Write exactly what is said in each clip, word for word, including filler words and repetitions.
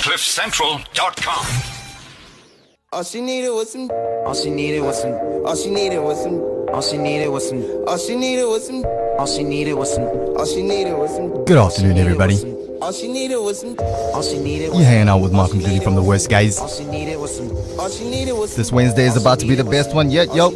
cliff central dot com. All she needed was some. All she needed was some. All she needed was some. All she needed was some. All she needed was some. All she needed was some. All she needed was some. Good afternoon, everybody. All she needed was some. All she needed was. You're hanging out with Mark and Julie from The Worst Guys. All she needed was some. All she needed was. This Wednesday is about to be the best one yet, yo.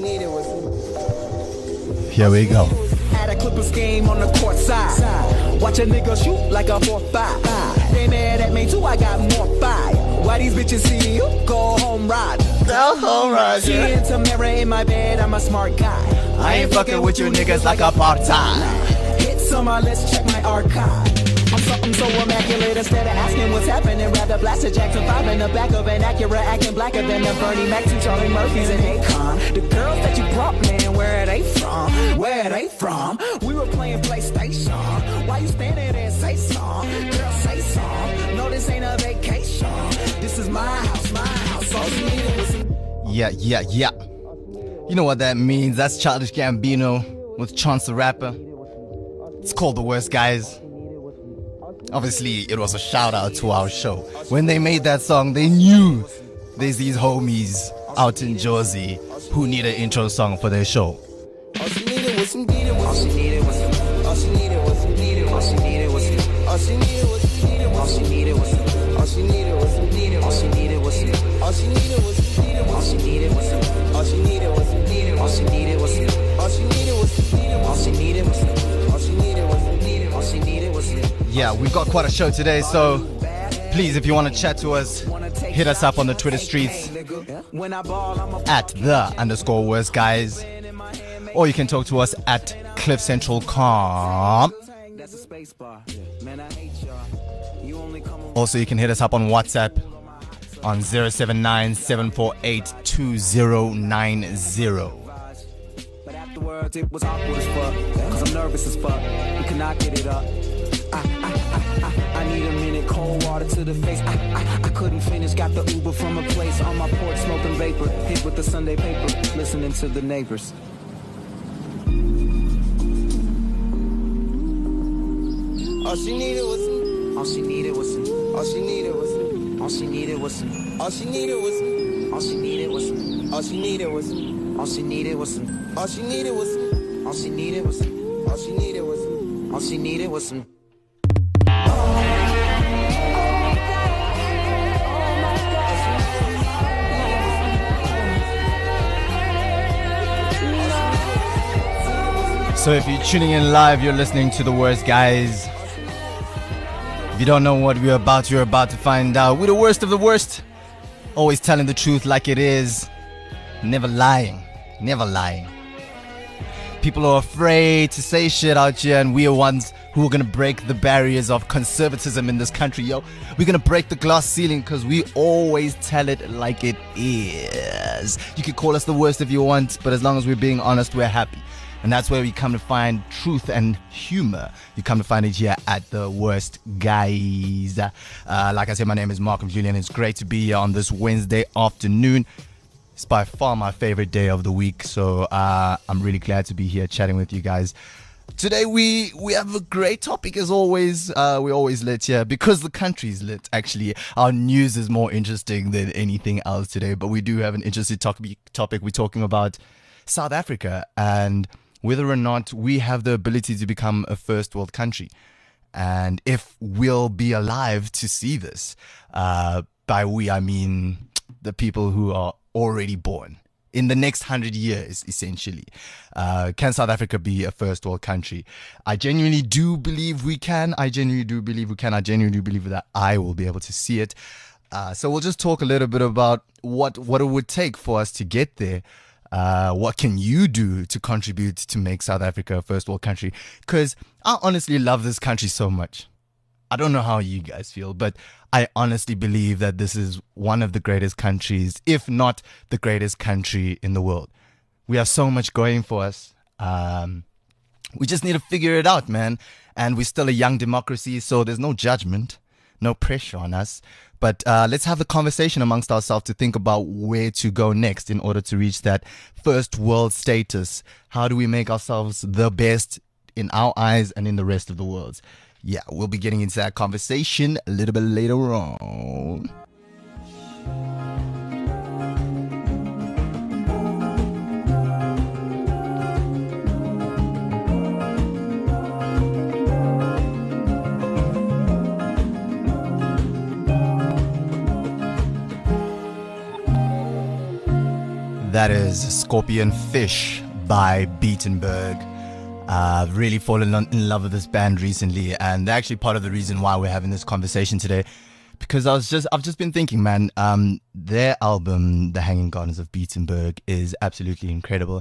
Here we go. At a Clippers game on the court side. Watch a nigga shoot like a four five. They mad at me too, I got more fire. Why these bitches see you? Go home ride. Go home ride. She and Tamara in my bed, I'm a smart guy. I ain't fucking with you niggas like a part-time. Hit summer, let's check my archive. I'm something so immaculate, instead of asking what's happening, rather blast a Jackson five in the back of an Acura, acting blacker than the Bernie Mac, two Charlie Murphys and Akon. The girls that you brought, man, where are they from? Where are they from? We were playing PlayStation. Why you standing there and say song? Girl, say song. No, this ain't a vacation. This is my house, my house. All you needed was some. Yeah, yeah, yeah. You know what that means. That's Childish Gambino with Chance the Rapper. It's called The Worst Guys. Obviously, it was a shout out to our show. When they made that song, they knew there's these homies out in Jersey who need an intro song for their show. All she needed was some. All she needed was some. All she needed was some. All she needed was some. All she needed was some. All she needed was some. All she needed was some. All she needed was some. All she needed was some. All she needed was some. All she needed was some. All she needed was some. All she needed was some. All she needed was some. All she needed was some. All she needed was some. Yeah, we've got quite a show today, so please, if you want to chat to us, hit us up on the Twitter streets at the underscore worst guys, or you can talk to us at cliff central dot com. Also, you can hit us up on WhatsApp on zero seven nine, seven four eight, two zero nine zero. But afterwards it was awkward as fuck, cause I'm nervous as fuck. We cannot get it up. I, I, I, I, I need a minute, cold water to the face. I, I, I couldn't finish, got the Uber from a place on my porch, smoking vapor, hit with the Sunday paper, listening to the neighbors. All she needed was some. All she needed was some. All she needed was some. All she needed was some. All she needed was some. All she needed was some. All she needed was some. All she needed was some. All she needed was some. All she needed was some. All she needed was some. All she needed was some. So if you're tuning in live, you're listening to The Worst Guys. If you don't know what we're about, you're about to find out. We're the worst of the worst. Always telling the truth like it is. Never lying. Never lying. People are afraid to say shit out here, and we are ones who are going to break the barriers of conservatism in this country, yo. We're going to break the glass ceiling because we always tell it like it is. You can call us the worst if you want, but as long as we're being honest, we're happy. And that's where we come to find truth and humor. You come to find it here at The Worst Guys. Uh, like I said, my name is Markham Julian. It's great to be here on this Wednesday afternoon. It's by far my favorite day of the week. So uh, I'm really glad to be here chatting with you guys. Today we we have a great topic as always. Uh, we always lit here because the country's lit. Actually, our news is more interesting than anything else today. But we do have an interesting topic. Topic. We're talking about South Africa and whether or not we have the ability to become a first world country, and if we'll be alive to see this. Uh, by we, I mean the people who are already born in the next hundred years, essentially. Uh, can South Africa be a first world country? I genuinely do believe we can. I genuinely do believe we can. I genuinely do believe that I will be able to see it. Uh, so we'll just talk a little bit about what, what it would take for us to get there. Uh, what can you do to contribute to make South Africa a first world country? Because I honestly love this country so much. I don't know how you guys feel, but I honestly believe that this is one of the greatest countries, if not the greatest country in the world. We have so much going for us. Um, we just need to figure it out, man. And we're still a young democracy, so there's no judgment, no pressure on us. But uh, let's have a conversation amongst ourselves to think about where to go next in order to reach that first world status. How do we make ourselves the best in our eyes and in the rest of the world? yeah, we'll be getting into that conversation a little bit later on. That is Scorpion Fish by Beatenberg. Uh, I've really fallen in love with this band recently, and they're actually part of the reason why we're having this conversation today. Because I was just, I've just been thinking, man, um, their album, The Hanging Gardens of Beatenberg, is absolutely incredible,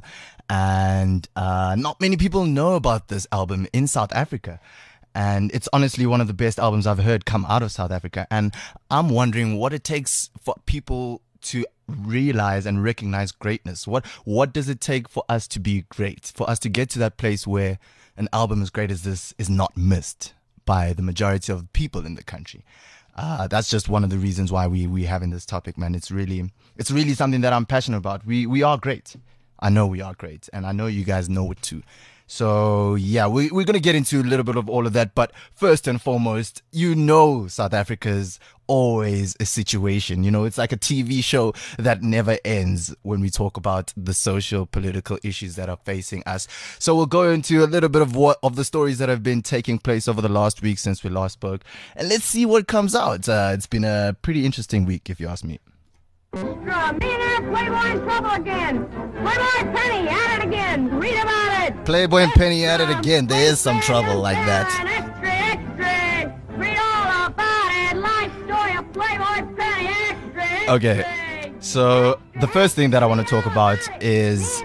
and uh, not many people know about this album in South Africa. And it's honestly one of the best albums I've heard come out of South Africa. And I'm wondering what it takes for people to realize and recognize greatness. What what does it take for us to be great? For us to get to that place where an album as great as this is not missed by the majority of people in the country. Uh, that's just one of the reasons why we we having this topic, man. It's really it's really something that I'm passionate about. We we are great. I know we are great, and I know you guys know it too. So, yeah, we, we're going to get into a little bit of all of that. But first and foremost, you know, South Africa's always a situation. You know, it's like a T V show that never ends when we talk about the social, political issues that are facing us. So we'll go into a little bit of what of the stories that have been taking place over the last week since we last spoke. And let's see what comes out. Uh, it's been a pretty interesting week, if you ask me. Extra, millionaire Playboy in trouble again. Playboy Penny at it again. Read about it. Playboy and Penny at it again. There is some trouble like that. Extra, extra. Read all about it. Life story of Playboy Penny. Extra, extra. Okay, so the first thing that I want to talk about is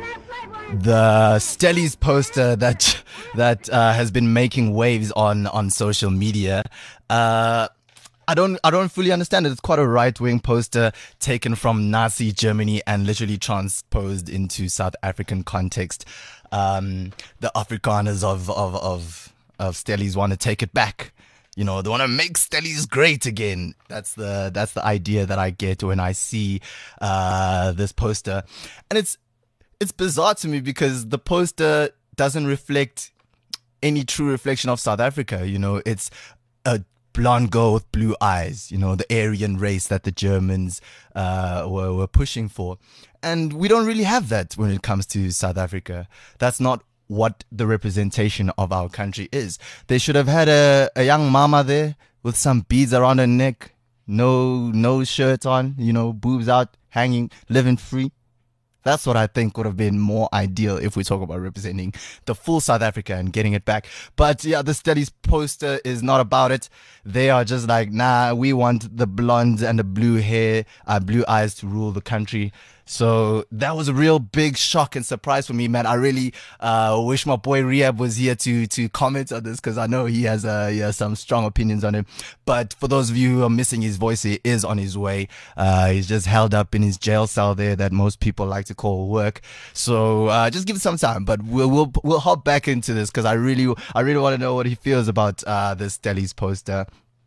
the Stellies poster that that uh, has been making waves on on social media. Uh, I don't I don't fully understand it. It's quite a right-wing poster taken from Nazi Germany and literally transposed into South African context. Um, the Afrikaners of of of, of Stellies want to take it back. You know, they want to make Stellies great again. That's the that's the idea that I get when I see uh, this poster, and it's it's bizarre to me because the poster doesn't reflect any true reflection of South Africa. You know, it's a blonde girl with blue eyes, you know, the Aryan race that the Germans uh, were, were pushing for. And we don't really have that when it comes to South Africa. That's not what the representation of our country is. They should have had a, a young mama there with some beads around her neck, no no shirt on, you know, boobs out, hanging, living free. That's what I think would have been more ideal if we talk about representing the full South Africa and getting it back. But yeah, the Stellies poster is not about it. They are just like, nah, we want the blonde and the blue hair, uh, blue eyes to rule the country. So that was a real big shock and surprise for me, man. I really uh, wish my boy Rehab was here to to comment on this because I know he has, uh, he has some strong opinions on it. But for those of you who are missing his voice, he is on his way. Uh, he's just held up in his jail cell there that most people like to call work. So uh, just give it some time. But we'll we'll we'll hop back into this because I really I really want to know what he feels about uh, this Stellies poster.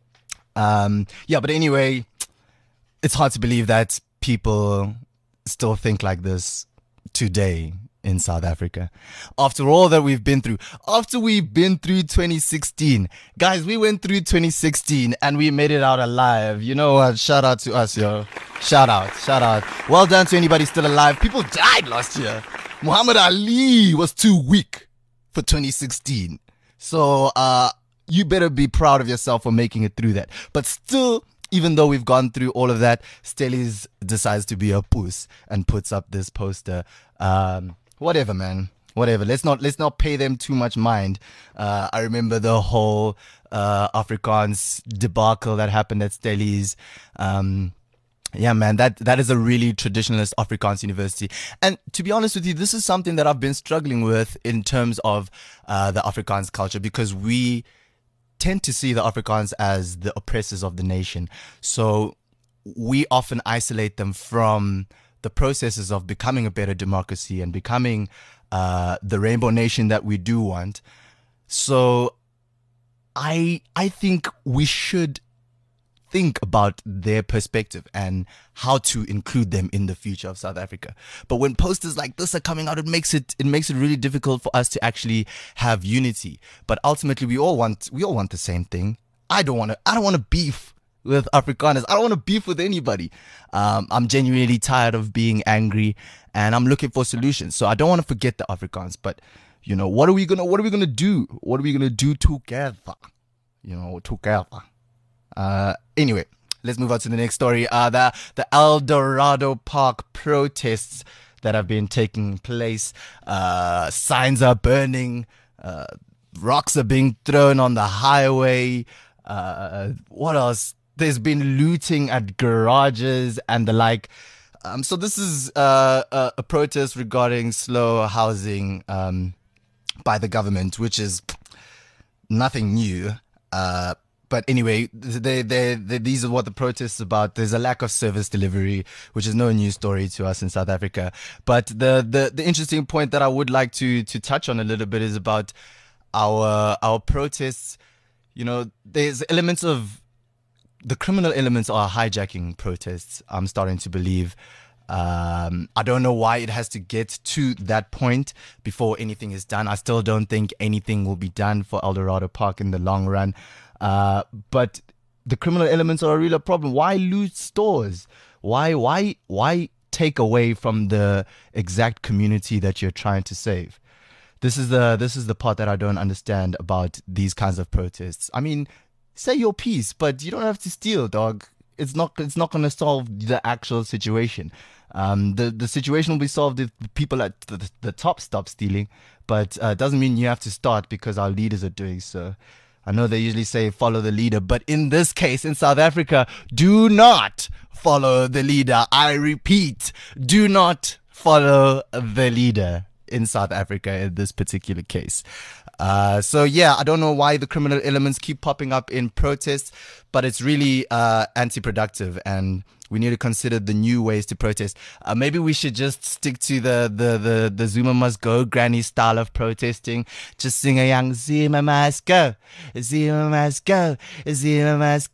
Um, yeah, but anyway, it's hard to believe that people still think like this today in South Africa. After all that we've been through, after we've been through twenty sixteen, guys, we went through twenty sixteen and we made it out alive. You know what? Shout out to us, yo. Shout out, shout out. Well done to anybody still alive. People died last year. Muhammad Ali was too weak for twenty sixteen. So, uh, you better be proud of yourself for making it through that. But still, even though we've gone through all of that, Stellies decides to be a puss and puts up this poster. Um, whatever, man. Whatever. Let's not let's not pay them too much mind. Uh, I remember the whole uh, Afrikaans debacle that happened at Stellies. Um, yeah, man, that that is a really traditionalist Afrikaans university. And to be honest with you, this is something that I've been struggling with in terms of uh, the Afrikaans culture because we tend to see the Afrikaans as the oppressors of the nation. So we often isolate them from the processes of becoming a better democracy and becoming uh, the rainbow nation that we do want. So I I think we should think about their perspective and how to include them in the future of South Africa. But when posters like this are coming out, it makes it it makes it really difficult for us to actually have unity. But ultimately, we all want we all want the same thing. I don't want to I don't want to beef with Afrikaners. I don't want to beef with anybody. Um, I'm genuinely tired of being angry, and I'm looking for solutions. So I don't want to forget the Afrikaans. But you know, what are we gonna what are we gonna do? What are we gonna do together? You know, together. Uh, anyway, let's move on to the next story. Uh, the the Eldorado Park protests that have been taking place. Uh, signs are burning. Uh, rocks are being thrown on the highway. Uh, what else? There's been looting at garages and the like. Um, so this is uh, a, a protest regarding slow housing um, by the government, which is nothing new. Uh, but anyway, they, they, they, these are what the protests about. There's a lack of service delivery, which is no new story to us in South Africa. But the, the, the interesting point that I would like to to touch on a little bit is about our our protests. You know, there's elements of the criminal elements are hijacking protests. I'm starting to believe. Um, I don't know why it has to get to that point before anything is done. I still don't think anything will be done for Eldorado Park in the long run. Uh, but the criminal elements are a real problem. Why loot stores? Why, why, why take away from the exact community that you're trying to save? This is the this is the part that I don't understand about these kinds of protests. I mean, say your piece, but you don't have to steal, dog. It's not it's not going to solve the actual situation. Um, the the situation will be solved if the people at the, the top stop stealing, but uh, doesn't mean you have to start because our leaders are doing so. I know they usually say follow the leader, but in this case, in South Africa, do not follow the leader. I repeat, do not follow the leader in South Africa in this particular case. Uh, so yeah, I don't know why the criminal elements keep popping up in protests, but it's really uh, anti-productive, and we need to consider the new ways to protest. Uh, maybe we should just stick to the, the, the, the Zuma must go granny style of protesting. Just sing a young Zuma must go, Zuma must go, Zuma must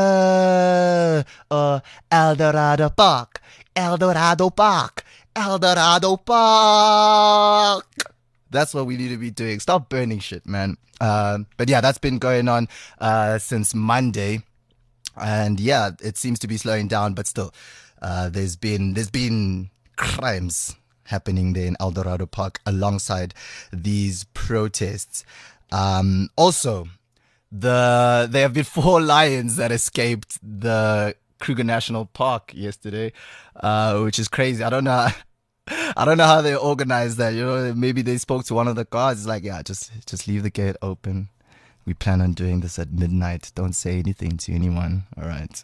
go. Or Eldorado Park, Eldorado Park, Eldorado Park. That's what we need to be doing. Stop burning shit, man. Uh, but yeah, that's been going on uh, since Monday. And yeah, it seems to be slowing down, but still, uh, there's been there's been crimes happening there in Eldorado Park alongside these protests. Um, also, the there have been four lions that escaped the Kruger National Park yesterday, uh, which is crazy. I don't know. I don't know how they organized that. You know, maybe they spoke to one of the guards. It's like, yeah, just just leave the gate open. We plan on doing this at midnight. Don't say anything to anyone. All right.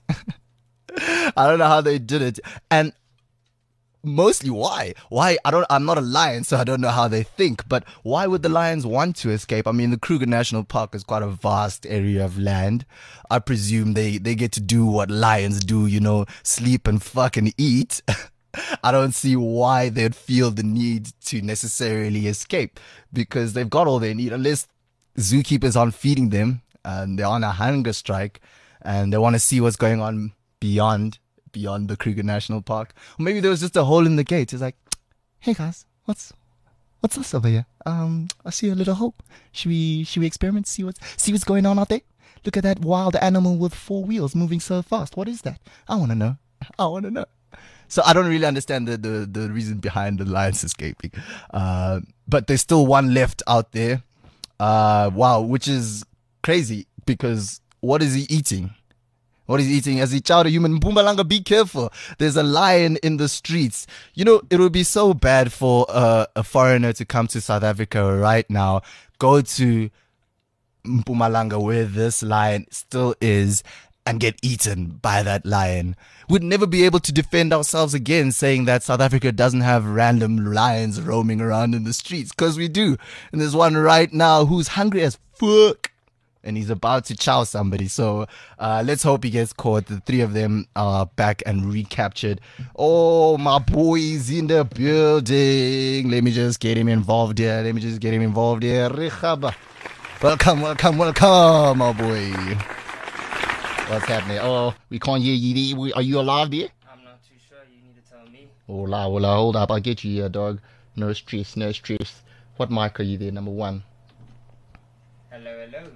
I don't know how they did it. And mostly why? Why? I don't, I'm not a lion, so I don't know how they think. But why would the lions want to escape? I mean, the Kruger National Park is quite a vast area of land. I presume they, they get to do what lions do, you know, sleep and fucking eat. I don't see why they'd feel the need to necessarily escape, because they've got all they need, unless zookeepers aren't feeding them and they're on a hunger strike and they want to see what's going on beyond beyond the Kruger National Park. Or maybe there was just a hole in the gate. It's like, hey guys, what's what's this over here? Um, I see a little hole. Should we should we experiment? See what's see what's going on out there? Look at that wild animal with four wheels moving so fast. What is that? I want to know. I want to know. So I don't really understand the, the, the reason behind the lions escaping. Uh, but there's still one left out there. Uh, wow, which is crazy, because what is he eating? What is he eating? As he chowed a human, Mpumalanga, be careful. There's a lion in the streets. You know, it would be so bad for uh, a foreigner to come to South Africa right now, go to Mpumalanga where this lion still is, and get eaten by that lion. We'd never be able to defend ourselves again saying that South Africa doesn't have random lions roaming around in the streets, because we do. And there's one right now who's hungry as fuck, and he's about to chow somebody. So uh, let's hope he gets caught. The three of them are back and recaptured. Oh, my boy's in the building. Let me just get him involved here. Let me just get him involved here. Welcome, welcome, welcome, my boy. What's happening? Oh, we can't hear you. We- Are you alive there? I'm not too sure. You need to tell me. Hola, hola, hold up. I'll get you here, dog. No stress, no stress. What mic are you there, number one? Hello, hello.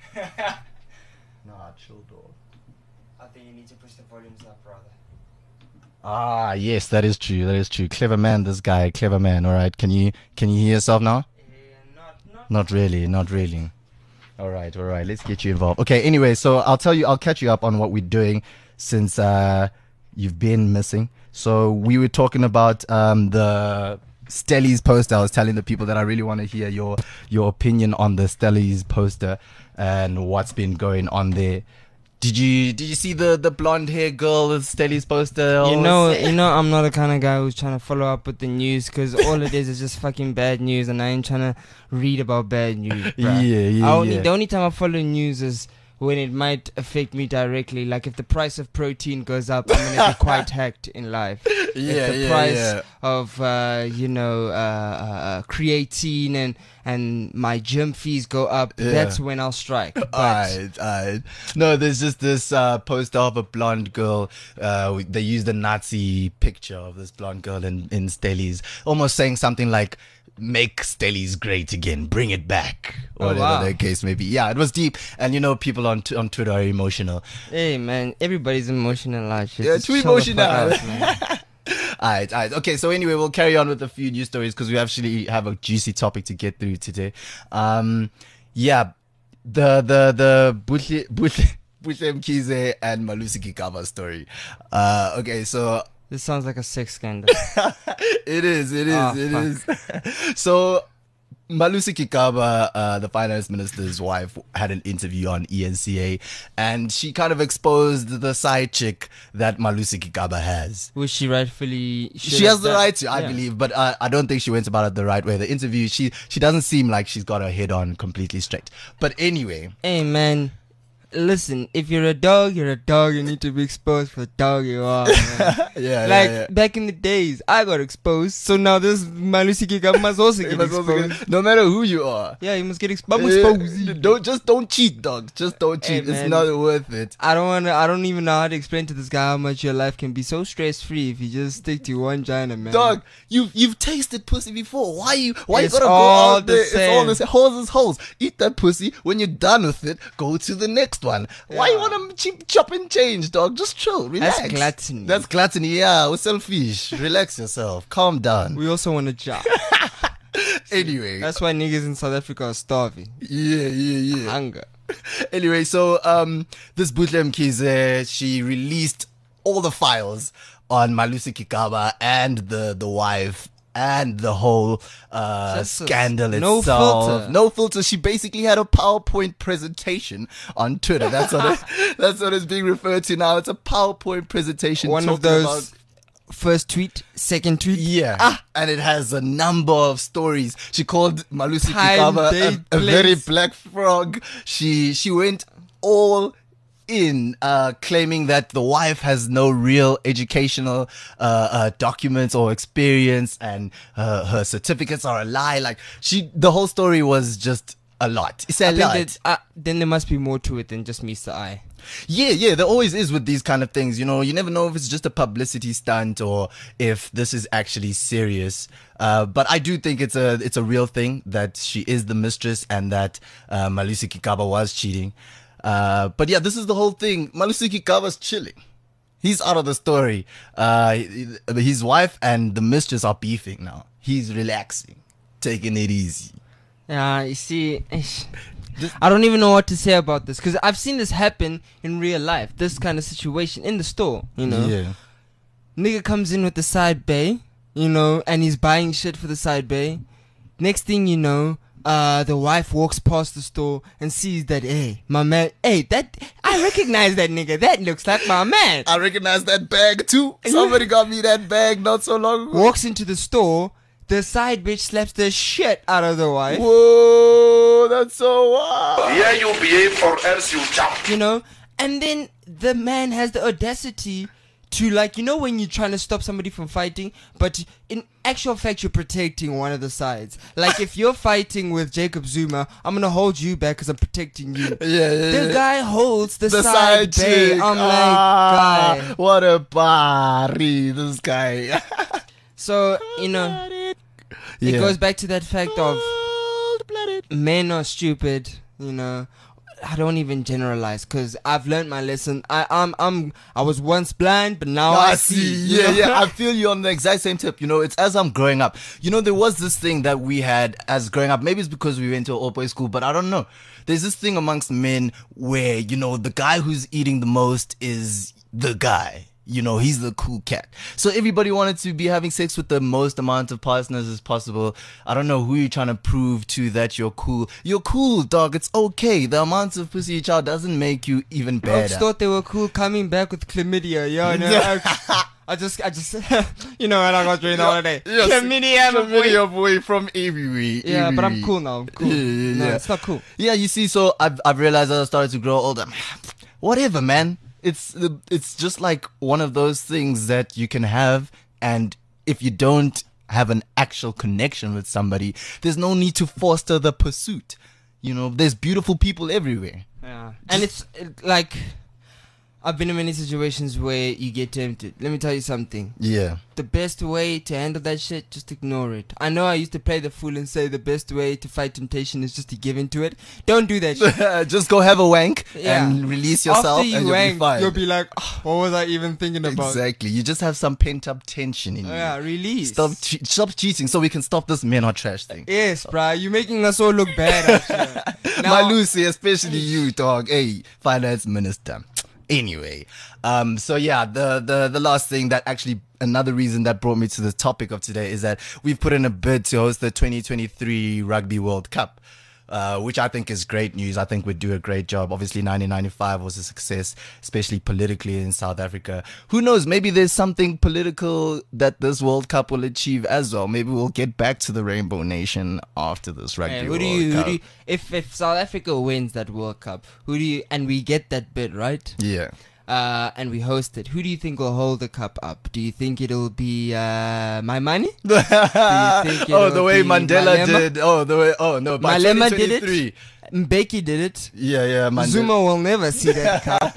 Nah, chill, dog. I think you need to push the volumes up, brother. Ah, yes, that is true. That is true. Clever man, this guy. Clever man. All right. Can you can you hear yourself now? Yeah, not, not. Not really. Not really. All right. All right. Let's get you involved. Okay. Anyway, so I'll tell you. I'll catch you up on what we're doing since uh, you've been missing. So we were talking about um, the Stellies poster. I was telling the people that I really want to hear your your opinion on the Stellies poster and what's been going on there. Did you did you see the, the blonde hair girl with Stellies poster? You know, you know, I'm not the kind of guy who's trying to follow up with the news because all it is is just fucking bad news, and I ain't trying to read about bad news. Bruh. Yeah, yeah, I only, yeah. The only time I follow news is when it might affect me directly. Like if the price of protein goes up, I'm gonna be quite hacked in life. Yeah, if the yeah, price yeah. of uh, you know uh, uh, creatine and and my gym fees go up, Yeah. that's when I'll strike. But Alright, alright. No, there's just this uh, poster of a blonde girl. Uh, they used a Nazi picture of this blonde girl in, in Stellies, almost saying something like, make Stellies great again, bring it back. Oh, Whatever wow. the case may be. Yeah, it was deep. And you know, people on t- on Twitter are emotional. hey man, everybody's emotional. Like, shit. Yeah, Just too chill the fuck emotional. out, man. Alright, alright. Okay, so anyway, we'll carry on with a few news stories because we actually have a juicy topic to get through today. Um, yeah, the the the Buhle Buhle Buhle Mkhize and Malusi Gigaba story. Uh, okay, so This sounds like a sex scandal. it is, it is, Ah, it is. So Malusi Gigaba, uh, the finance minister's wife, had an interview on E N C A, and she kind of exposed the side chick that Malusi Gigaba has. Which she rightfully should She have has the done. right to, I Yeah. believe, but uh, I don't think she went about it the right way. The interview, she she doesn't seem like she's got her head on completely straight. But anyway, Hey man, listen, if you're a dog, you're a dog. You need to be exposed for the dog you are, man. yeah, Like yeah, yeah. back in the days, I got exposed, so now this Malusi Gigaba must also You get must also exposed. get- no matter who you are, Yeah, you must get exposed. I'm eh, exposed. don't just don't cheat, dog. Just don't Hey, cheat. It's man. not worth it. I don't wanna. I don't even know how to explain to this guy how much your life can be so stress free if you just stick to one China, man. Dog, you've you've tasted pussy before. Why you why It's you gotta go all out the there? It's all same. the same. Holes is holes. Eat that pussy. When you're done with it, go to the next one. Why you Yeah. wanna cheap chop and change, dog? Just chill, relax. That's gluttony. That's gluttony. Yeah, we're selfish. Relax yourself. Calm down. We also want a job. Anyway, That's why niggas in South Africa are starving. yeah, yeah, yeah. Hunger. Anyway, so um, this Buhle Mkhize, she released all the files on Malusi Gigaba and the the wife and the whole uh, Just a- scandal no itself. filter. No filter. She basically had a PowerPoint presentation on Twitter. That's what it, that's what it's being referred to now. It's a PowerPoint presentation. One of talking those about- first tweet, second tweet. yeah, Ah. and it has a number of stories. She called Malusi Time, Gigaba date, a, a very place. black frog. She she went all in, uh, claiming that the wife has no real educational uh, uh, documents or experience, and uh, her certificates are a lie. Like she, the whole story was just a lot. It's a I think lot. that, uh, then there must be more to it than just meets the eye. Yeah, yeah, there always is with these kind of things. You know, you never know if it's just a publicity stunt or if this is actually serious. Uh, but I do think it's a it's a real thing that she is the mistress and that uh, Malusi Gigaba was cheating. Uh, but yeah, this is the whole thing. Malusi Gigaba's chilling. He's out of the story. Uh, his wife and the mistress are beefing now. He's relaxing, taking it easy. Yeah, you see, ish. I don't even know what to say about this because I've seen this happen in real life. This kind of situation in the store, you know. Yeah. Nigga comes in with the side bay, you know, and he's buying shit for the side bay. Next thing you know, uh, the wife walks past the store and sees that, hey, my man, hey, that, I recognize that nigga. That looks like my man. I recognize that bag too. Somebody got me that bag not so long ago. Walks into the store, the side bitch slaps the shit out of the wife. Whoa, that's so wild. Here you behave or else you jump. You know, and then the man has the audacity to, like, you know when you're trying to stop somebody from fighting, but in actual fact you're protecting one of the sides. Like if you're fighting with Jacob Zuma, I'm gonna hold you back because I'm protecting you. Yeah, yeah, The yeah. guy holds the, The side, side bay. chick. I'm Ah, like, guy. what a bari, this guy. So, you know, it Yeah. goes back to that fact of men are stupid, you know. I don't even generalize because I've learned my lesson. I I'm, I'm I was once blind, but now I, I see. see. you Yeah, know? yeah. I feel you on the exact same tip. You know, it's as I'm growing up. You know, there was this thing that we had as growing up. Maybe it's because we went to an all-boys school, but I don't know. There's this thing amongst men where, you know, the guy who's eating the most is the guy. You know, he's the cool cat. So everybody wanted to be having sex with the most amount of partners as possible. I don't know who you're trying to prove to that you're cool. You're cool, dog. It's okay. The amount of pussy you child doesn't make you even Folks better. thought they were cool coming back with chlamydia. Yeah, no, I, I just, I just, you know, when I got during the holiday, Yes, chlamydia, my boy. chlamydia boy from everywhere. Yeah, but I'm everywhere. cool now. I'm cool. Yeah, yeah, No, yeah. it's not cool. Yeah, you see, so I've I've realized as I started to grow older. Whatever, man. It's it's just like one of those things that you can have, and if you don't have an actual connection with somebody, there's no need to foster the pursuit. You know, there's beautiful people everywhere. Yeah, and it's it, like I've been in many situations where you get tempted. Let me tell you something. Yeah. The best way to handle that shit, just ignore it. I know I used to play the fool and say the best way to fight temptation is just to give into it. Don't do that shit. Just go have a wank Yeah. and release yourself, After you and you'll wank, be fine. you'll be like, "Oh, what was I even thinking about?" Exactly. You just have some pent up tension in you. Yeah, release. Stop, che- stop cheating so we can stop this men are trash thing. Yes, bruh. You're making us all look bad. Actually. My Now- Lucy, especially you, dog. Hey, finance minister. Anyway, um, so yeah, the, the, the last thing that actually, another reason that brought me to the topic of today is that we've put in a bid to host the twenty twenty-three Rugby World Cup. Uh, which I think is great news. I think we'd do a great job. Obviously, nineteen ninety-five was a success, especially politically in South Africa. Who knows? Maybe there's something political that this World Cup will achieve as well. Maybe we'll get back to the Rainbow Nation after this Rugby Hey, who World do you, who Cup. do you, if if South Africa wins that World Cup, who do you, and we get that bid right, Yeah. uh, and we host it, who do you think will hold the cup up? Do you think it'll be uh, my money? think oh, the it'll way be Mandela Malema? did. Oh, the way. Oh no, by Malema did twenty twenty-three. it. Mbeki did it. Yeah, yeah, Mandela. Zuma will never see that cup.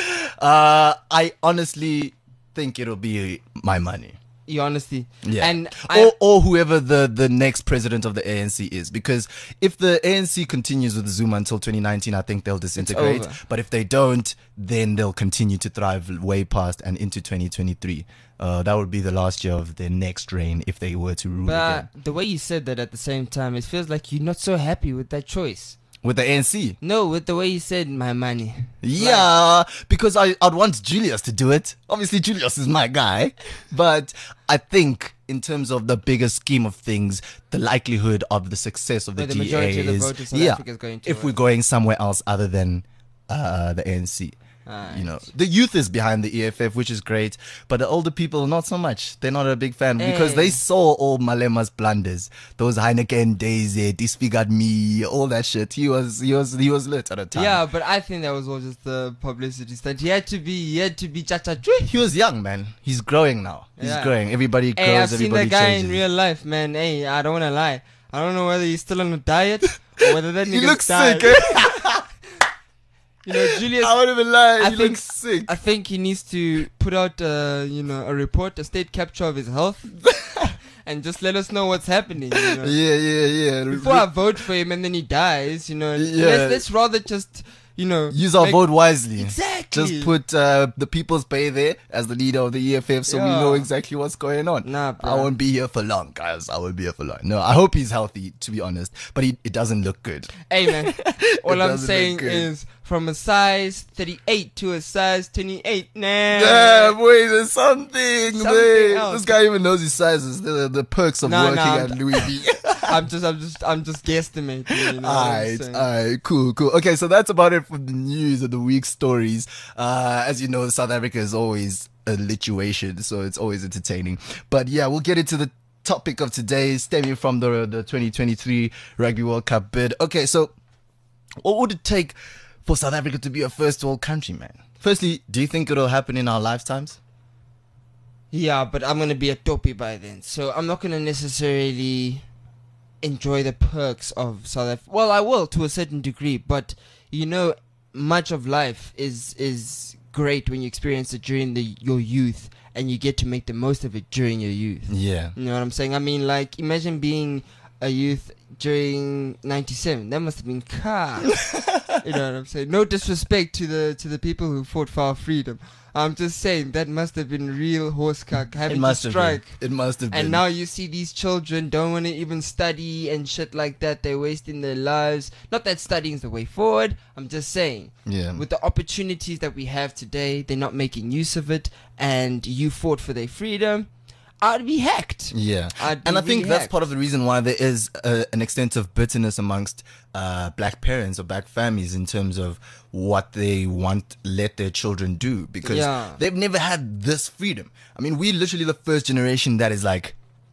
Uh, I honestly think it'll be my money. You honestly, Yeah. and I, or, or whoever the, the next president of the A N C is. Because if the A N C continues with Zuma until twenty nineteen, I think they'll disintegrate. over. But if they don't, then they'll continue to thrive way past and into twenty twenty-three. Uh, that would be the last year of their next reign if they were to rule again. but the way you said that at the same time, it feels like you're not so happy with that choice. With the A N C. No, with the way you said my money. Yeah, because I, I'd want Julius to do it. Obviously, Julius is my guy. But I think in terms of the bigger scheme of things, the likelihood of the success of the, Where the D A majority of the is, voters South yeah, Africa is going to if vote. we're going somewhere else other than uh, the A N C. You know, the youth is behind the E F F, which is great, but the older people, not so much. They're not a big fan because they Hey. saw all Malema's blunders. Those Heineken days, eh, disfigured me, all that shit. He was, he was, he was lit at a time. Yeah, but I think that was all just the publicity stunt. He had to be, he had to be cha cha He was young, man. He's growing now. He's Yeah. growing. Everybody grows. Hey, I've seen everybody that guy changes. in real life, man. Hey, I don't wanna lie. I don't know whether he's still on a diet or whether that He nigga's looks died. sick. Eh? You know, Julius. I wouldn't even lie. I he think- looks sick. I think he needs to put out, uh, you know, a report, a state capture of his health, and just let us know what's happening. You know? yeah, yeah, yeah. Before I vote for him and then he dies, you know, Yeah. let's, let's rather just, you know, Use our make- vote wisely. Exactly. Just put uh, the People's Bay there as the leader of the E F F so we Yeah. know exactly what's going on. Nah, I bruh. won't be here for long, guys. I won't be here for long. No, I hope he's healthy, to be honest. But he, it doesn't look good. Hey man, all I'm doesn't look saying good. is from a size thirty-eight to a size twenty-eight. Nah. Yeah, boy, there's something. Something there. else. This guy even knows his sizes. The, the perks of Nah, working nah, at Louis V. I'm just, I'm just, I'm just guesstimating. You know what I'm Alright, saying? alright, cool, cool. Okay, so that's about it for the news of the week stories. Uh, as you know, South Africa is always a lituation, so it's always entertaining. But yeah, we'll get into the topic of today, stemming from the the twenty twenty-three Rugby World Cup bid. Okay, so what would it take for South Africa to be a first world country, man? Firstly, do you think it'll happen in our lifetimes? Yeah, but I'm gonna be a topi by then, so I'm not gonna necessarily enjoy the perks of South Africa. Well, I will to a certain degree, but you know, much of life is is great when you experience it during the your youth, and you get to make the most of it during your youth. Yeah. You know what I'm saying? I mean, like, imagine being a youth during ninety-seven. That must have been car. You know what I'm saying? No disrespect to the to the people who fought for our freedom. I'm just saying that must have been real horse cock having It must to have strike. been. It must have been. And now you see these children don't want to even study and shit like that. They're wasting their lives. Not that studying is the way forward. I'm just saying. Yeah. With the opportunities that we have today, they're not making use of it. And you fought for their freedom. I'd be hacked. Yeah, I'd be and I think really that's hacked. part of the reason why there is a, an extent of bitterness amongst uh, black parents or black families in terms of what they want let their children do, because Yeah. they've never had this freedom. I mean, we're literally the first generation that is like,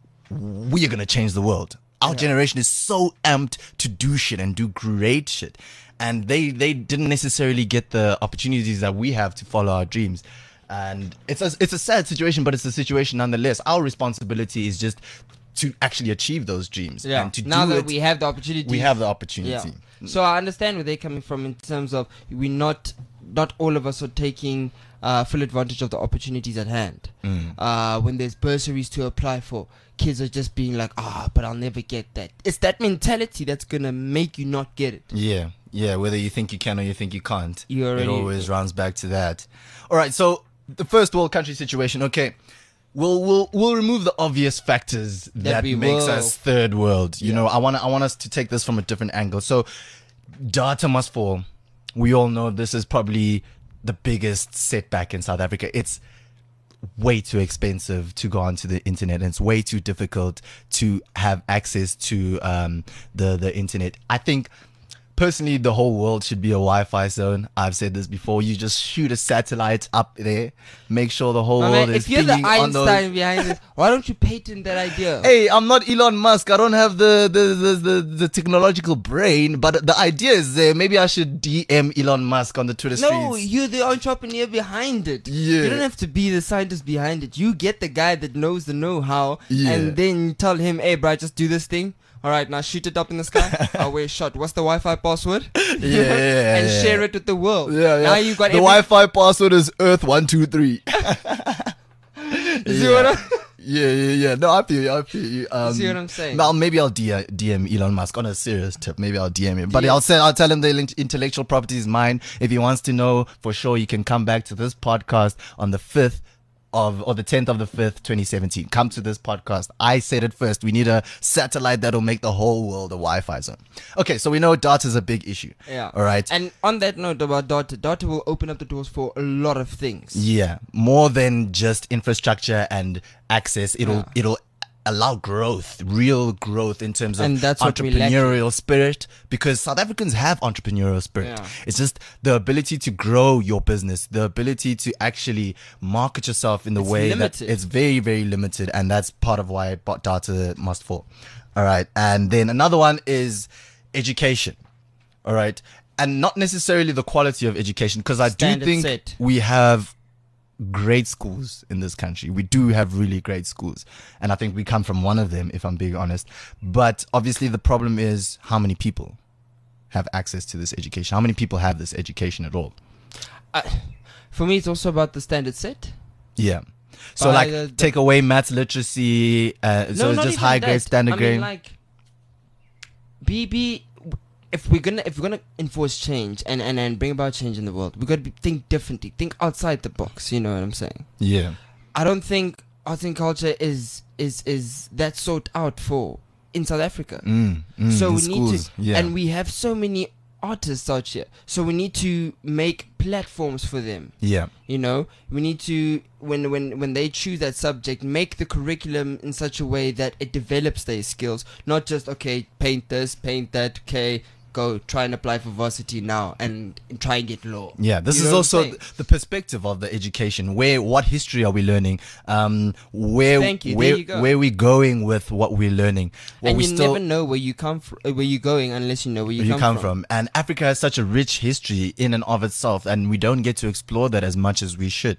we are gonna change the world. Our generation is so amped to do shit and do great shit, and they they didn't necessarily get the opportunities that we have to follow our dreams. And it's a, it's a sad situation, but it's a situation nonetheless. Our responsibility is just to actually achieve those dreams. Yeah. And to now do that it, we have the opportunity. we have the opportunity. Yeah. So I understand where they're coming from in terms of we not not all of us are taking uh, full advantage of the opportunities at hand. Mm. Uh, when there's bursaries to apply for, kids are just being like, ah, but I'll never get that. It's that mentality that's gonna make you not get it. Yeah, yeah. Whether you think you can or you think you can't, You it already- always runs back to that. All right. So the first world country situation. Okay, we'll we'll we'll remove the obvious factors that, we makes will. us third world. You know, I want I want us to take this from a different angle. So data must fall. We all know this is probably the biggest setback in South Africa. It's way too expensive to go onto the internet, and it's way too difficult to have access to um, the the internet. I think personally the whole world should be a Wi-Fi zone. I've said this before. You just shoot a satellite up there, make sure the whole My world man, is if you're the pinging on those. Einstein behind this, why don't you patent that idea? Hey, I'm not Elon Musk. I don't have the the, the, the, the technological brain, but the idea is there. Maybe I should D M Elon Musk on the Twitter No, streets. you're the entrepreneur behind it. Yeah. You don't have to be the scientist behind it. You get the guy that knows the know-how, Yeah. and then you tell him, hey, bro, just do this thing. All right, now shoot it up in the sky. I'll wear a shot. What's the Wi-Fi password? Yeah, yeah, yeah, and yeah. share it with the world. Yeah, yeah. Now you got the every- Wi-Fi password is Earth one two three. You see what I'm- Yeah, yeah, yeah. No, I feel you. I feel you. Um, see what I'm saying? Now, maybe I'll D- DM Elon Musk on a serious tip. Maybe I'll D M him. But D M. I'll say I'll tell him the in- intellectual property is mine. If he wants to know for sure, you can come back to this podcast on the fifth of or the tenth of the fifth, twenty seventeen. Come to this podcast. I said it first. We need a satellite that'll make the whole world a Wi-Fi zone. Okay, so we know data is a big issue. Yeah. All right. And on that note about data, data will open up the doors for a lot of things. Yeah, more than just infrastructure and access. It'll Yeah. it'll allow growth, real growth in terms of And that's what we lack. entrepreneurial spirit, because South Africans have entrepreneurial spirit. Yeah. It's just the ability to grow your business, the ability to actually market yourself in the It's way limited. that it's very, very limited, and that's part of why bot data must fall. All right, and then another one is education. All right, and not necessarily the quality of education, because I do Standard think set. we have great schools in this country. We do have really great schools, and I think we come from one of them, if I'm being honest. But obviously the problem is how many people have access to this education. How many people have this education at all? Uh, for me, it's also about the standard set. Yeah. So By like the- the- take away maths literacy, uh, so it's not just even high grade, that. standard I grade. mean, like, B B, if we're gonna if we're gonna enforce change and, and, and bring about change in the world, we gotta be, think differently, think outside the box. You know what I'm saying? yeah. I don't think arts and culture is is is that sought out for in South Africa. Mm, mm, so in we schools, need to, yeah. and we have so many artists out here. So we need to make platforms for them. Yeah. You know, we need to when when when they choose that subject, make the curriculum in such a way that it develops their skills, not just okay, paint this, paint that, okay, go try and apply for varsity now and, and try and get law. Yeah, this You is know what I'm also saying? th- the perspective of the education. Where, what history are we learning? Um, where, Thank you, where, there you go. where we going with what we're learning? What and we you still, never know where you come from, where you're going unless you know where you, where you come, come from. from. And Africa has such a rich history in and of itself, and we don't get to explore that as much as we should.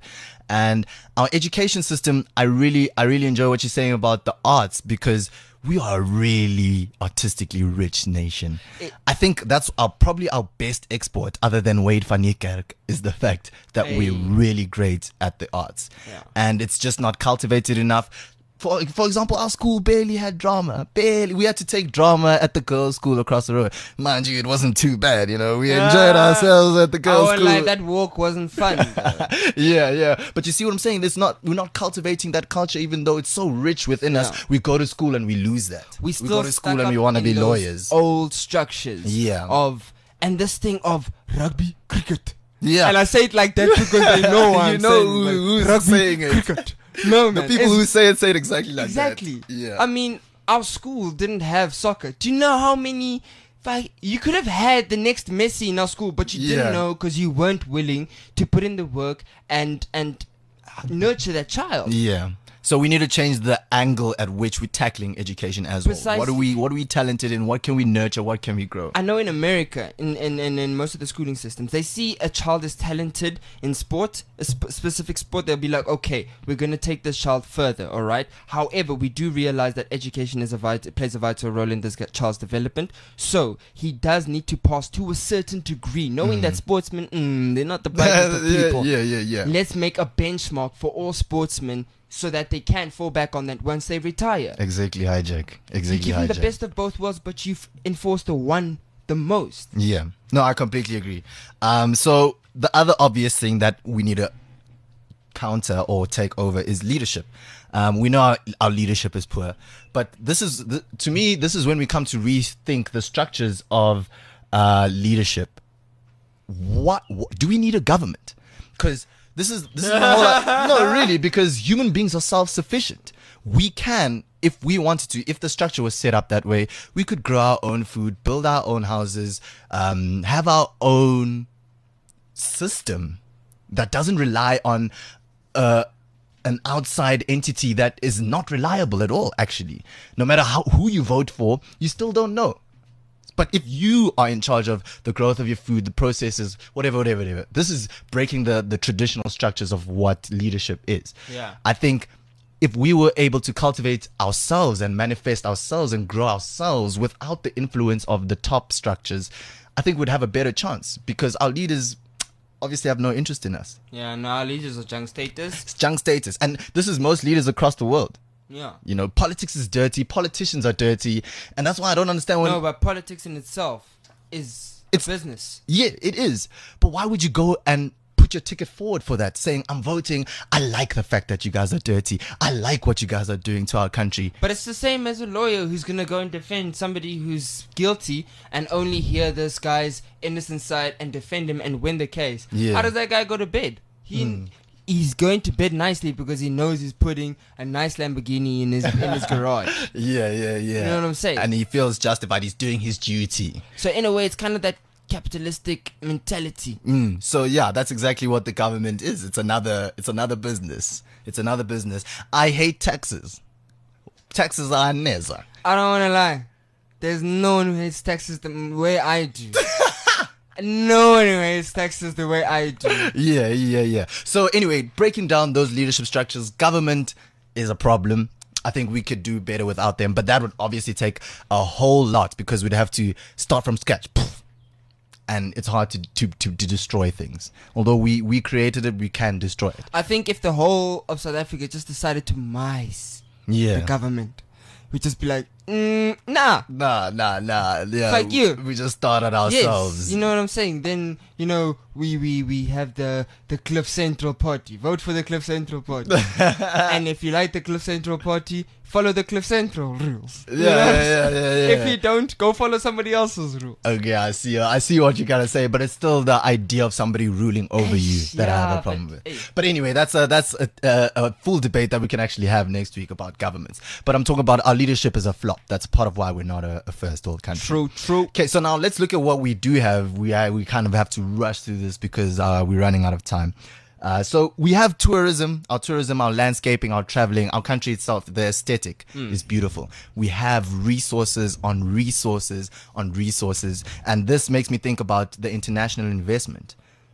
And our education system, I really, I really enjoy what you're saying about the arts, because we are a really artistically rich nation. I think that's our, probably our best export, other than Wade van Niekerk, is the fact that Hey. we're really great at the arts. Yeah. And it's just not cultivated enough. For for example, our school barely had drama. Barely. We had to take drama at the girls' school across the road. Mind you, it wasn't too bad, you know. We enjoyed Ah, ourselves at the I girls' won't school. lie, that walk wasn't fun. though. Yeah, yeah. But you see what I'm saying? There's not we're not cultivating that culture, even though it's so rich within Yeah. us. We go to school and we lose that. We still go to stuck school and up we want to in be those lawyers. Old structures. Yeah. Of and this thing of rugby, cricket. Yeah. And I say it like that because they know what You I'm know saying. who- like, who's rugby, saying it. cricket. No, The man. people it's- who say it say it exactly like exactly. that. Yeah. I mean, our school didn't have soccer. Do you know how many? Like, you could have had the next Messi in our school, but you Yeah. didn't know because you weren't willing to put in the work and and nurture that child. Yeah. So we need to change the angle at which we're tackling education as well. What are Precisely. we what are we talented in? What can we nurture? What can we grow? I know in America, in, in, in, in most of the schooling systems, they see a child is talented in sport, a sp- specific sport, they'll be like, okay, we're going to take this child further, all right? However, we do realize that education is a vit- plays a vital role in this g- child's development. So he does need to pass to a certain degree, knowing that sportsmen, mm, they're not the brightest of yeah, people. yeah, yeah, yeah. Let's make a benchmark for all sportsmen so that they can fall back on that once they retire. Exactly, hijack. You Exactly, give them the hijack. best of both worlds, but you've enforced the one the most. Yeah. No, I completely agree. Um, so the other obvious thing that we need to counter or take over is leadership. Um, we know our, our leadership is poor, but this is the, to me, this is when we come to rethink the structures of uh, leadership. What, what do we need a government? Because this is this is the whole, no, really, because human beings are self-sufficient. We can, if we wanted to, if the structure was set up that way, we could grow our own food, build our own houses, um, have our own system that doesn't rely on uh, an outside entity that is not reliable at all. Actually, no matter how who you vote for, you still don't know. But if you are in charge of the growth of your food, the processes, whatever, whatever, whatever, this is breaking the, the traditional structures of what leadership is. Yeah. I think if we were able to cultivate ourselves and manifest ourselves and grow ourselves without the influence of the top structures, I think we'd have a better chance, because our leaders obviously have no interest in us. Yeah, no, our leaders are junk status. It's junk status. And this is most leaders across the world. Yeah. You know, politics is dirty, politicians are dirty, and that's why I don't understand when... No, but politics in itself is It's- a business. Yeah, it is. But why would you go and put your ticket forward for that, saying, I'm voting, I like the fact that you guys are dirty, I like what you guys are doing to our country. But it's the same as a lawyer who's going to go and defend somebody who's guilty and only hear this guy's innocent side and defend him and win the case. Yeah. How does that guy go to bed? He He's going to bed nicely because he knows he's putting a nice Lamborghini in his in his garage. Yeah, yeah, yeah. You know what I'm saying? And he feels justified, he's doing his duty. So in a way, it's kind of that capitalistic mentality. Mm. So yeah, that's exactly what the government is. It's another, it's another business. It's another business. I hate taxes. Taxes are neza. I don't want to lie. There's no one who hates taxes the way I do. No one who hates taxes the way I do. Yeah, yeah, yeah. So anyway, breaking down those leadership structures, government is a problem. I think we could do better without them, but that would obviously take a whole lot, because we'd have to start from scratch. Poof. And it's hard to, to, to, to destroy things. Although we, we created it, we can destroy it. I think if the whole of South Africa just decided to mice Yeah. the government, we'd just be like, mm, nah. Nah, nah, nah. Yeah, Fuck you. We just started ourselves. Yes, you know what I'm saying. Then you know we we we have the the Cliff Central Party. Vote for the Cliff Central Party. And if you like the Cliff Central Party, follow the Cliff Central rules. You Yeah, know what I'm yeah, saying? yeah, yeah, If yeah. you don't, go follow somebody else's rules. Okay, I see. I see what you're gonna say, but it's still the idea of somebody ruling over you that I have Yeah, a problem but, with. hey. But anyway, that's a that's a, a, a full debate that we can actually have next week about governments. But I'm talking about our leadership is a flop. That's part of why we're not a, a first world country. True, true. Okay, so now let's look at what we do have. We uh, we kind of have to rush through this because uh, we're running out of time. Uh, so we have tourism, our tourism, our landscaping, our traveling, our country itself, the aesthetic is beautiful. We have resources on resources on resources. And this makes me think about the international investment.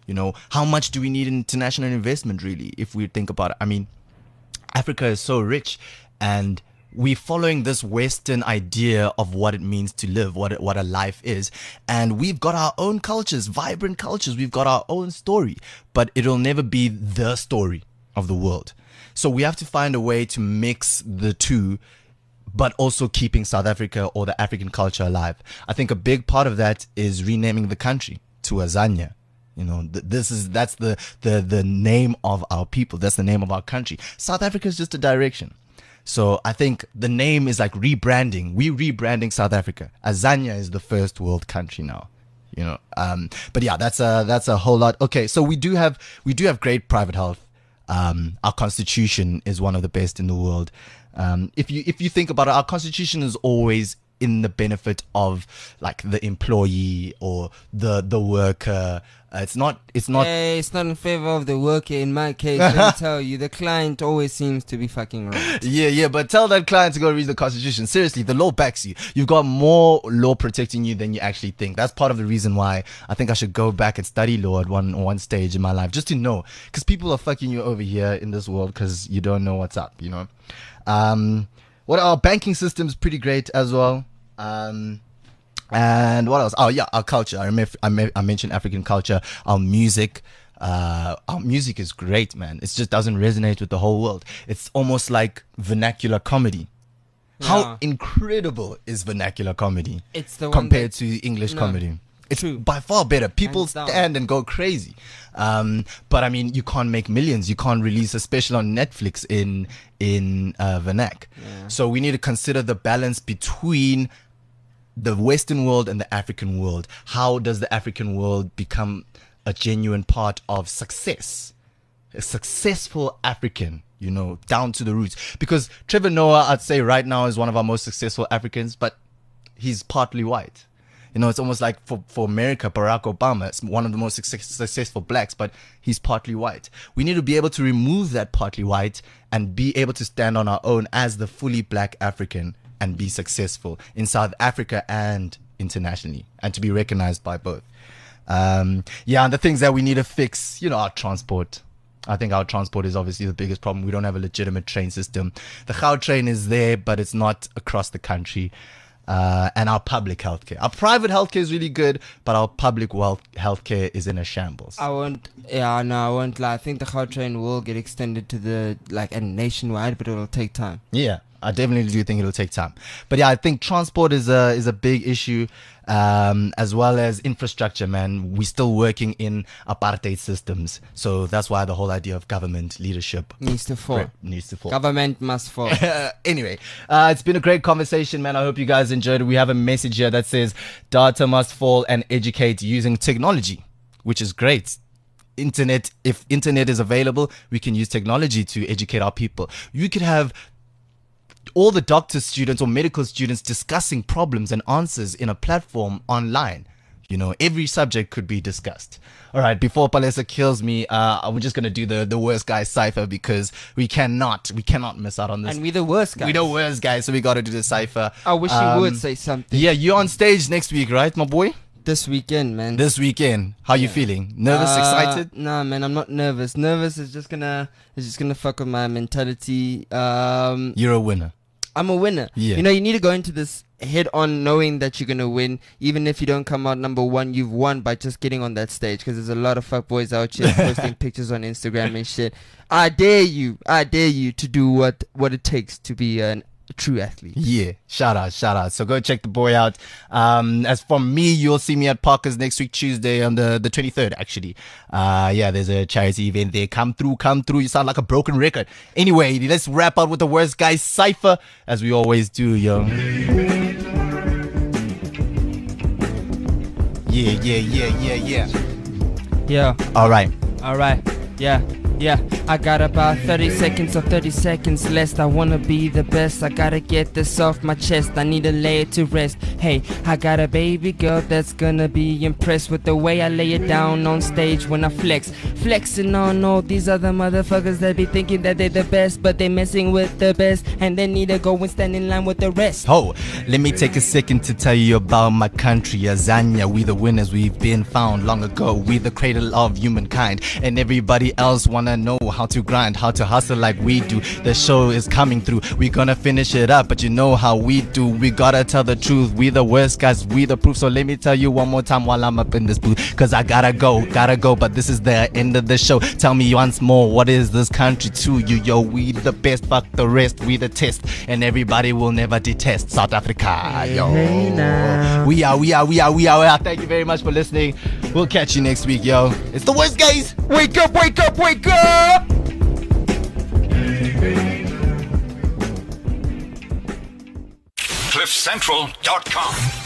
You know, how much do we need international investment really? If we think about it, I mean, Africa is so rich, and we're following this Western idea of what it means to live, what it, what a life is. And we've got our own cultures, vibrant cultures. We've got our own story, but it'll never be the story of the world. So we have to find a way to mix the two, but also keeping South Africa or the African culture alive. I think a big part of that is renaming the country to Azania. You know, th- this is that's the, the the name of our people. That's the name of our country. South Africa is just a direction. So I think the name is like rebranding. We're rebranding South Africa. Azania is the first world country now. You know, um, but yeah, that's a that's a whole lot. Okay, so we do have we do have great private health. Um, our constitution is one of the best in the world. Um, if you if you think about it, our constitution is always in the benefit of like the employee or the the worker. Uh, it's not. It's not. Hey, it's not in favor of the worker in my case. Let me tell you, the client always seems to be fucking right. Yeah, yeah, but tell that client to go read the Constitution. Seriously, the law backs you. You've got more law protecting you than you actually think. That's part of the reason why I think I should go back and study law at one one stage in my life, just to know, because people are fucking you over here in this world because you don't know what's up. You know, um, what our banking system's pretty great as well. Um, And what else? Oh yeah, our culture. I remember I, me- I mentioned African culture. Our music. Uh, our music is great, man. It just doesn't resonate with the whole world. It's almost like vernacular comedy. Yeah. How incredible is vernacular comedy It's the one compared that- to English No, comedy? It's true. by far better. People Hands down. stand and go crazy. Um, but I mean, you can't make millions. You can't release a special on Netflix in in uh, vernac. Yeah. So we need to consider the balance between the Western world and the African world. How does the African world become a genuine part of success? A successful African, you know, down to the roots. Because Trevor Noah, I'd say right now, is one of our most successful Africans, but he's partly white. You know, it's almost like for, for America, Barack Obama is one of the most success, successful blacks, but he's partly white. We need to be able to remove that partly white and be able to stand on our own as the fully black African and be successful in South Africa and internationally, and to be recognized by both. Um, yeah, and the things that we need to fix, you know, our transport. I think our transport is obviously the biggest problem. We don't have a legitimate train system. The Gautrain is there, but it's not across the country. Uh, and our public healthcare. Our private healthcare is really good, but our public wealth healthcare is in a shambles. I won't, yeah, no, I won't lie. I think the Gautrain will get extended to the, like, a nationwide, but it'll take time. Yeah, I definitely do think it'll take time. But yeah, I think transport is a is a big issue, um, as well as infrastructure, man. We're still working in apartheid systems. So that's why the whole idea of government leadership Needs to fall. needs to fall. Government must fall. Anyway, uh, it's been a great conversation, man. I hope you guys enjoyed it. We have a message here that says data must fall and educate using technology, which is great. Internet, if internet is available, we can use technology to educate our people. You could have all the doctor students or medical students discussing problems and answers in a platform online. You know, every subject could be discussed. All right, before Palesa kills me, uh, I'm just going to do the, the worst guy cipher because we cannot, we cannot miss out on this. And we the worst guys. We the worst guys, so we got to do the cipher. I wish Um, you would say something. Yeah, you're on stage next week, right, my boy? This weekend, man. This weekend. How you feeling? Nervous, Uh, excited? Nah, man, I'm not nervous. Nervous is just gonna, is just gonna fuck with my mentality. Um, You're a winner. I'm a winner. Yeah. You know, you need to go into this head on knowing that you're gonna win. Even if you don't come out number one, you've won by just getting on that stage. Because there's a lot of fuckboys out here posting pictures on Instagram and shit. I dare you, I dare you to do what what it takes to be an, a true athlete. Yeah, shout out, shout out. So go check the boy out. Um, as for me, you'll see me at Parker's next week, Tuesday, on the, the twenty-third, actually. Uh, yeah, there's a charity event there. Come through, come through. You sound like a broken record. Anyway, let's wrap up with the worst guy cipher, as we always do, yo. Yeah, yeah, yeah, yeah, yeah. Yeah. All right. All right. Yeah. Yeah, I got about thirty seconds or thirty seconds left. I wanna be the best. I gotta get this off my chest. I need to lay it to rest. Hey, I got a baby girl that's gonna be impressed with the way I lay it down on stage when I flex. Flexing on all these other motherfuckers that be thinking that they're the best, but they messing with the best, and they need to go and stand in line with the rest. Oh, let me take a second to tell you about my country, Azania. We the winners, we've been found long ago. We the cradle of humankind, and everybody else wanna know how to grind, how to hustle like we do. The show is coming through, we gonna finish it up, but you know how we do. We gotta tell the truth, we the worst guys, we the proof. So let me tell you one more time while I'm up in this booth, cause I gotta go, gotta go, but this is the end of the show. Tell me once more, what is this country to you? Yo, we the best, fuck the rest, we the test, and everybody will never detest South Africa. Yo, Hey now. we are, we are, we are, we are, we are. Thank you very much for listening. We'll catch you next week, yo. It's the worst, guys. Wake up, wake up, wake up! cliff central dot com